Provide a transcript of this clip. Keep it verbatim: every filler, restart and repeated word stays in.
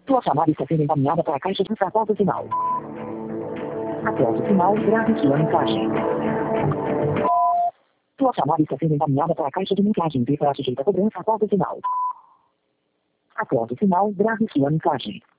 Tua chamada está sendo encaminhada para a caixa de propósito final. Após o sinal, grave sua mensagem. Tua chamada está sendo encaminhada para a caixa de mensagens e será sujeita a cobrança após o sinal. Após o sinal, grave sua mensagem.